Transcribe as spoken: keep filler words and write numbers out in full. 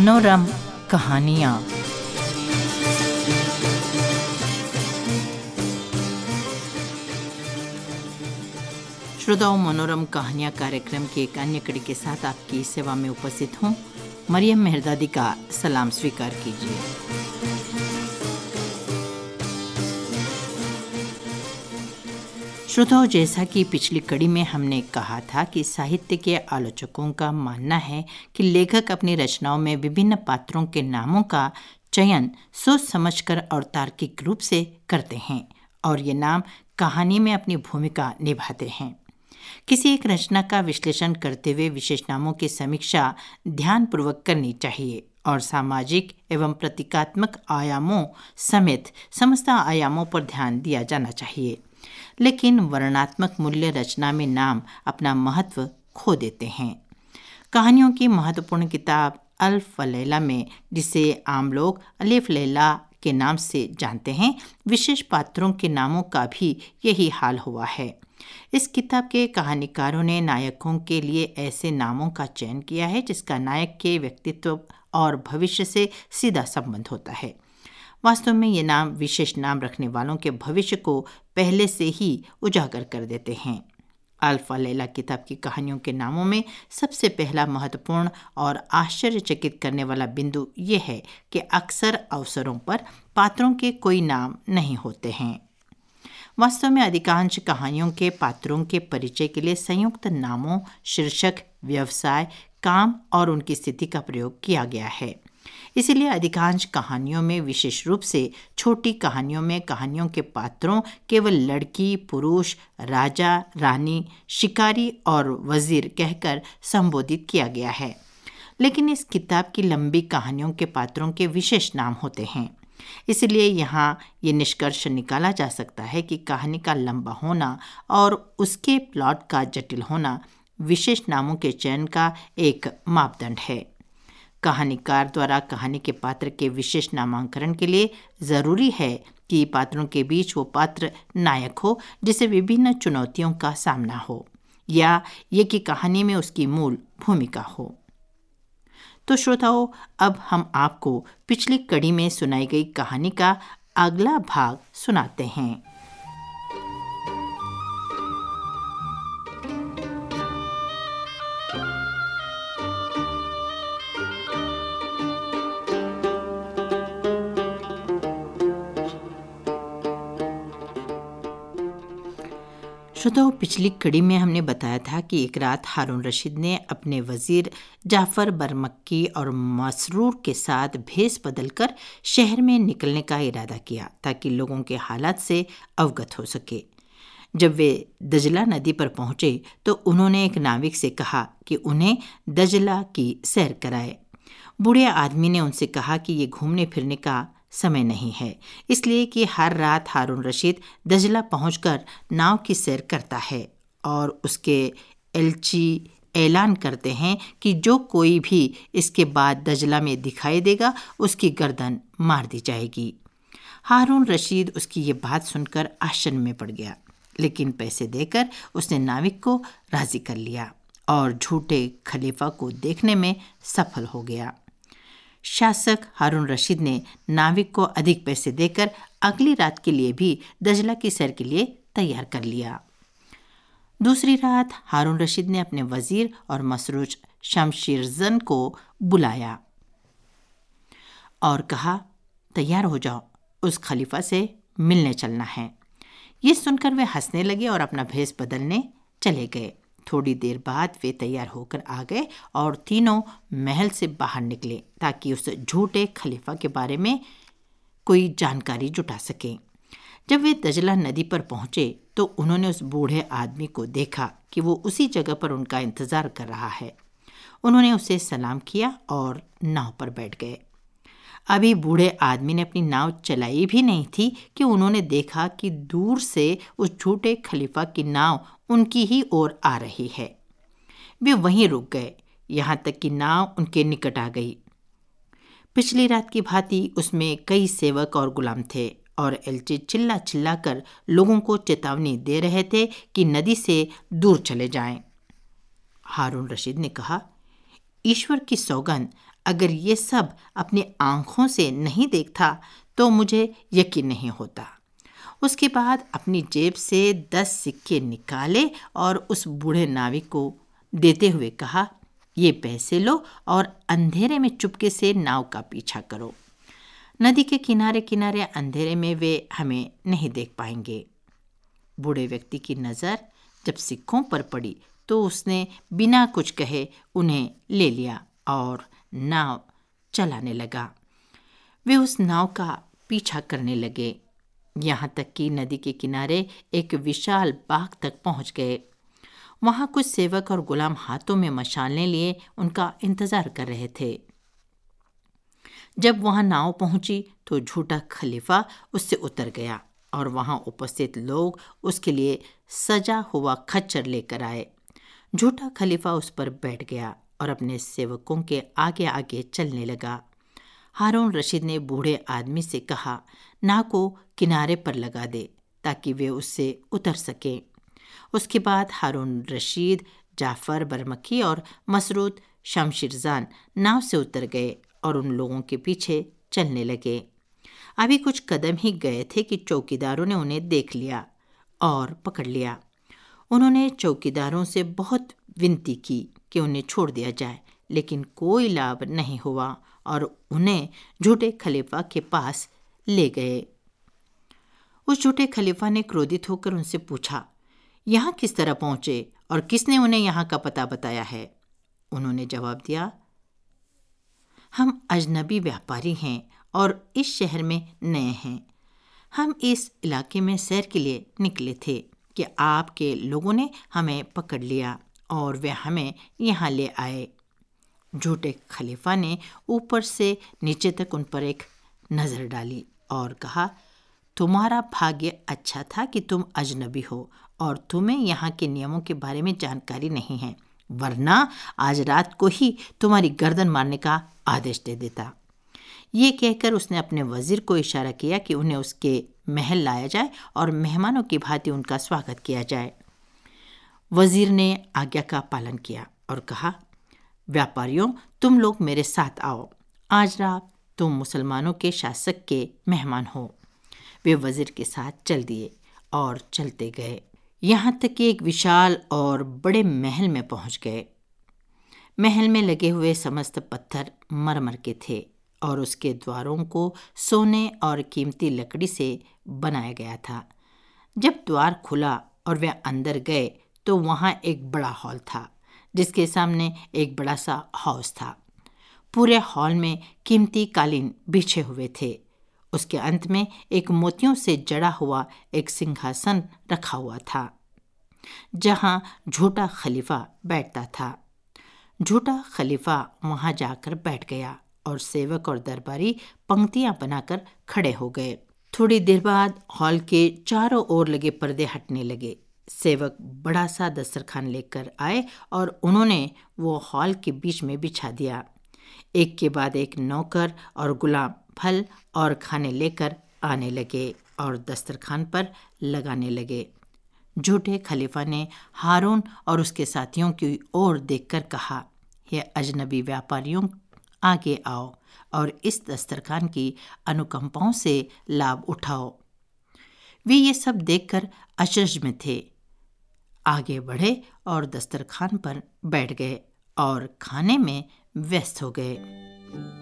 मनोरम कहानियाँ। श्रोताओं, मनोरम कहानियाँ कार्यक्रम की एक अन्य कड़ी के साथ आपकी सेवा में उपस्थित हूँ। मरियम मेहरदादी का सलाम स्वीकार कीजिए। श्रोताओं, जैसा कि पिछली कड़ी में हमने कहा था कि साहित्य के आलोचकों का मानना है कि लेखक अपनी रचनाओं में विभिन्न पात्रों के नामों का चयन सोच समझकर और तार्किक रूप से करते हैं और ये नाम कहानी में अपनी भूमिका निभाते हैं। किसी एक रचना का विश्लेषण करते हुए विशेष नामों की समीक्षा ध्यानपूर्वक करनी चाहिए और सामाजिक एवं प्रतीकात्मक आयामों समेत समस्त आयामों पर ध्यान दिया जाना चाहिए। लेकिन वर्णनात्मक मूल्य रचना में नाम अपना महत्व खो देते हैं। कहानियों की महत्वपूर्ण किताब अल्फ व लैला में, जिसे आम लोग अलिफ लैला के नाम से जानते हैं, विशेष पात्रों के नामों का भी यही हाल हुआ है। इस किताब के कहानीकारों ने नायकों के लिए ऐसे नामों का चयन किया है जिसका नायक के व्यक्तित्व और भविष्य से सीधा संबंध होता है। वास्तव में ये नाम विशेष नाम रखने वालों के भविष्य को पहले से ही उजागर कर देते हैं। अल्फ व लैला किताब की कहानियों के नामों में सबसे पहला महत्वपूर्ण और आश्चर्यचकित करने वाला बिंदु ये है कि अक्सर अवसरों पर पात्रों के कोई नाम नहीं होते हैं। वास्तव में अधिकांश कहानियों के पात्रों के परिचय के लिए संयुक्त नामों, शीर्षक, व्यवसाय, काम और उनकी स्थिति का प्रयोग किया गया है। इसलिए अधिकांश कहानियों में, विशेष रूप से छोटी कहानियों में, कहानियों के पात्रों केवल लड़की, पुरुष, राजा, रानी, शिकारी और वजीर कहकर संबोधित किया गया है। लेकिन इस किताब की लंबी कहानियों के पात्रों के विशेष नाम होते हैं। इसलिए यहाँ ये निष्कर्ष निकाला जा सकता है कि कहानी का लंबा होना और उसके प्लॉट का जटिल होना विशेष नामों के चयन का एक मापदंड है। कहानीकार द्वारा कहानी के पात्र के विशेष नामांकन के लिए ज़रूरी है कि पात्रों के बीच वो पात्र नायक हो जिसे विभिन्न चुनौतियों का सामना हो, या ये कि कहानी में उसकी मूल भूमिका हो। तो श्रोताओं, अब हम आपको पिछली कड़ी में सुनाई गई कहानी का अगला भाग सुनाते हैं। श्रोताओं, पिछली कड़ी में हमने बताया था कि एक रात हारून रशीद ने अपने वजीर जाफ़र बरमक्की और मसरूर के साथ भेष बदलकर शहर में निकलने का इरादा किया ताकि लोगों के हालात से अवगत हो सके। जब वे दजला नदी पर पहुंचे तो उन्होंने एक नाविक से कहा कि उन्हें दजला की सैर कराए। बूढ़े आदमी ने उनसे कहा कि ये घूमने फिरने का समय नहीं है, इसलिए कि हर रात हारून रशीद दजला पहुंचकर नाव की सैर करता है और उसके एलची ऐलान करते हैं कि जो कोई भी इसके बाद दजला में दिखाई देगा उसकी गर्दन मार दी जाएगी। हारून रशीद उसकी ये बात सुनकर आश्चर्य में पड़ गया, लेकिन पैसे देकर उसने नाविक को राजी कर लिया और झूठे खलीफा को देखने में सफल हो गया। शासक हारून रशीद ने नाविक को अधिक पैसे देकर अगली रात के लिए भी दजला की सैर के लिए तैयार कर लिया। दूसरी रात हारून रशीद ने अपने वजीर और मसरूर शमशीरजन को बुलाया और कहा, तैयार हो जाओ, उस खलीफा से मिलने चलना है। ये सुनकर वे हंसने लगे और अपना भेष बदलने चले गए। थोड़ी देर बाद वे तैयार होकर आ गए और तीनों महल से बाहर निकले ताकि उस झूठे खलीफा के बारे में कोई जानकारी जुटा सकें। जब वे दजला नदी पर पहुंचे तो उन्होंने उस बूढ़े आदमी को देखा कि वो उसी जगह पर उनका इंतजार कर रहा है। उन्होंने उसे सलाम किया और नाव पर बैठ गए। अभी बूढ़े आदमी ने अपनी नाव चलाई भी नहीं थी कि उन्होंने देखा कि दूर से उस झूठे खलीफा की नाव उनकी ही ओर आ रही है। वे वहीं रुक गए, यहाँ तक कि नाव उनके निकट आ गई। पिछली रात की भांति उसमें कई सेवक और गुलाम थे और एलची चिल्ला चिल्ला कर लोगों को चेतावनी दे रहे थे कि नदी से दूर चले जाएं। हारून रशीद ने कहा, ईश्वर की सौगंध, अगर ये सब अपनी आंखों से नहीं देखता तो मुझे यकीन नहीं होता। उसके बाद अपनी जेब से दस सिक्के निकाले और उस बूढ़े नाविक को देते हुए कहा, ये पैसे लो और अंधेरे में चुपके से नाव का पीछा करो। नदी के किनारे किनारे अंधेरे में वे हमें नहीं देख पाएंगे। बूढ़े व्यक्ति की नज़र जब सिक्कों पर पड़ी तो उसने बिना कुछ कहे उन्हें ले लिया और नाव चलाने लगा। वे उस नाव का पीछा करने लगे, यहाँ तक कि नदी के किनारे एक विशाल बाग तक पहुँच गए। वहाँ कुछ सेवक और गुलाम हाथों में मशालें लिए उनका इंतज़ार कर रहे थे। जब वहाँ नाव पहुँची तो झूठा खलीफा उससे उतर गया और वहाँ उपस्थित लोग उसके लिए सजा हुआ खच्चर लेकर आए। झूठा खलीफा उस पर बैठ गया और अपने सेवकों के आगे आगे चलने लगा। हारून रशीद ने बूढ़े आदमी से कहा, नाव को किनारे पर लगा दे ताकि वे उससे उतर सकें। उसके बाद हारून रशीद, जाफ़र बरमकी और मसरूद शमशीरजान नाव से उतर गए और उन लोगों के पीछे चलने लगे। अभी कुछ कदम ही गए थे कि चौकीदारों ने उन्हें देख लिया और पकड़ लिया। उन्होंने चौकीदारों से बहुत विनती की कि उन्हें छोड़ दिया जाए, लेकिन कोई लाभ नहीं हुआ और उन्हें झूठे खलीफा के पास ले गए। उस झूठे खलीफा ने क्रोधित होकर उनसे पूछा, यहाँ किस तरह पहुँचे और किसने उन्हें यहाँ का पता बताया है? उन्होंने जवाब दिया, हम अजनबी व्यापारी हैं और इस शहर में नए हैं। हम इस इलाके में सैर के लिए निकले थे कि आपके लोगों ने हमें पकड़ लिया और वे हमें यहाँ ले आए। झूठे खलीफा ने ऊपर से नीचे तक उन पर एक नज़र डाली और कहा, तुम्हारा भाग्य अच्छा था कि तुम अजनबी हो और तुम्हें यहाँ के नियमों के बारे में जानकारी नहीं है, वरना आज रात को ही तुम्हारी गर्दन मारने का आदेश दे देता। ये कहकर उसने अपने वज़ीर को इशारा किया कि उन्हें उसके महल लाया जाए और मेहमानों की भांति उनका स्वागत किया जाए। वज़ीर ने आज्ञा का पालन किया और कहा, व्यापारियों, तुम लोग मेरे साथ आओ। आज रात तुम मुसलमानों के शासक के मेहमान हो। वे वज़ीर के साथ चल दिए और चलते गए, यहाँ तक कि एक विशाल और बड़े महल में पहुँच गए। महल में लगे हुए समस्त पत्थर मरमर के थे और उसके द्वारों को सोने और कीमती लकड़ी से बनाया गया था। जब द्वार खुला और वे अंदर गए तो वहाँ एक बड़ा हॉल था, जिसके सामने एक बड़ा सा हाउस था। पूरे हॉल में कीमती कालीन बिछे हुए थे। उसके अंत में एक मोतियों से जड़ा हुआ एक सिंहासन रखा हुआ था, जहाँ झूठा खलीफा बैठता था। झूठा खलीफा वहाँ जाकर बैठ गया और सेवक और दरबारी पंक्तियाँ बनाकर खड़े हो गए। थोड़ी देर बाद हॉल के चारों ओर लगे पर्दे हटने लगे। सेवक बड़ा सा दस्तरखान लेकर आए और उन्होंने वो हॉल के बीच में बिछा दिया। एक के बाद एक नौकर और गुलाम फल और खाने लेकर आने लगे और दस्तरखान पर लगाने लगे। झूठे खलीफा ने हारून और उसके साथियों की ओर देखकर कहा, ये अजनबी व्यापारियों, आगे आओ और इस दस्तरखान की अनुकंपाओं से लाभ उठाओ। वे ये सब देखकर अचरज में थे। आगे बढ़े और दस्तरखान पर बैठ गए और खाने में व्यस्त हो गए।